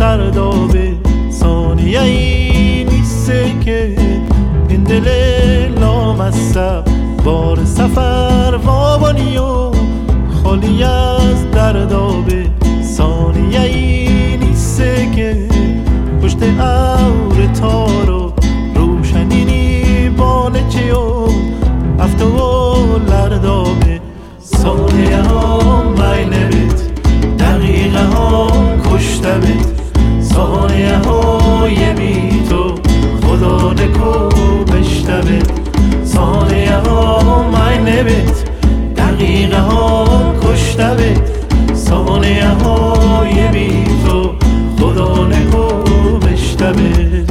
سردابه ثانیه ای نیسته که این دل لامصب بار سفر وابانی و خالی از دردابه ثانیه ای نیسته که پشت ابر تارو روشنینی بانچه و هفته و لردابه ثانیه ها مینه بیت دقیقه ها کشته بیت ثانیه های بی تو خدا نکو بشته بیت ثانیه ها مینه بیت دقیقه ها کشته بیت ثانیه های بی تو خدا نکو بشته بیت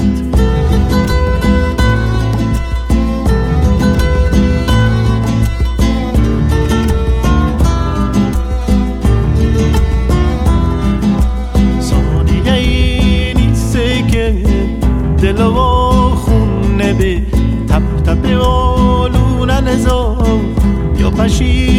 دل و خون نبه تپ تپ آلونه نزا یا پشی